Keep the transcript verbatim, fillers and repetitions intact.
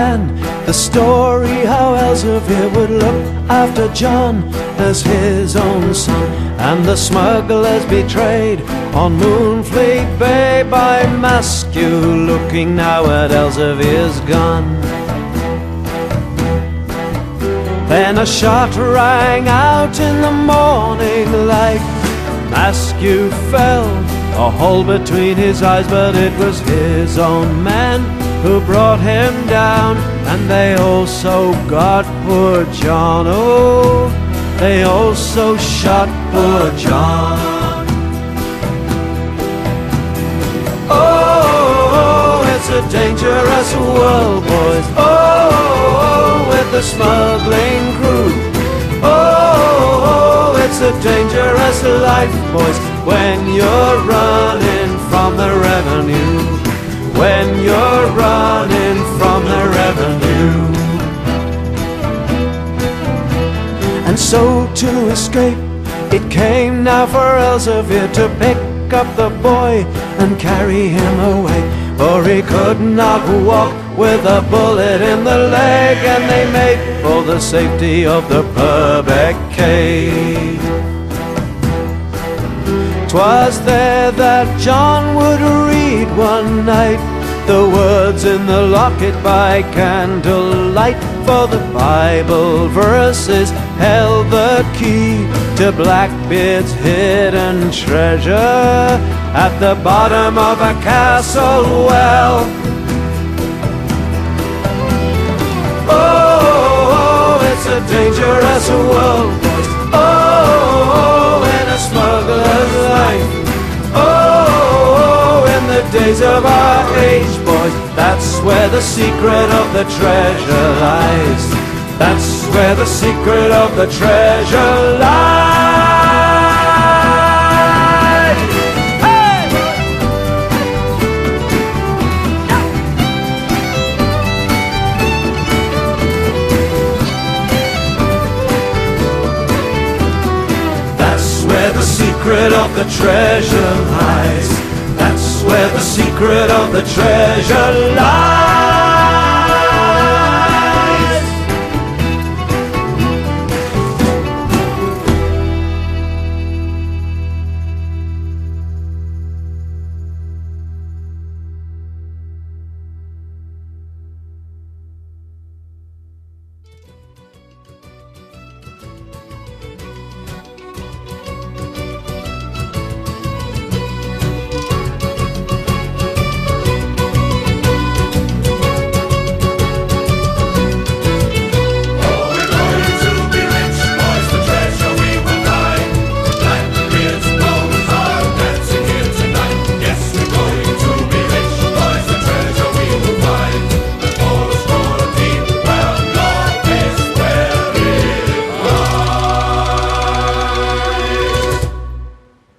began the story how Elzevir would look after John as his own son, and the smugglers betrayed on Moonfleet Bay by Maskew, looking now at Elzevir's gun. Then a shot rang out in the morning light. Maskew fell, a hole between his eyes, but it was his own men who brought him down, and they also got poor John. Oh, they also shot poor John. Oh, it's a dangerous world, boys. Oh, with the smuggling crew. Oh, it's a dangerous life, boys, when you're running from the revenue. When you're running from the revenue. And so to escape, it came now for Elzevir to pick up the boy and carry him away, for he could not walk with a bullet in the leg, and they made for the safety of the Purbeck Cave. 'Twas there that John would read one night the words in the locket by candlelight, for the Bible verses held the key to Blackbeard's hidden treasure at the bottom of a castle well. Oh, it's a dangerous world, boys. Oh, in a smuggler's life. Oh, in the days of our age, boys, that's where the secret of the treasure lies. That's where the secret of the treasure lies. Hey! That's where the secret of the treasure lies. That's where the secret of the treasure lies.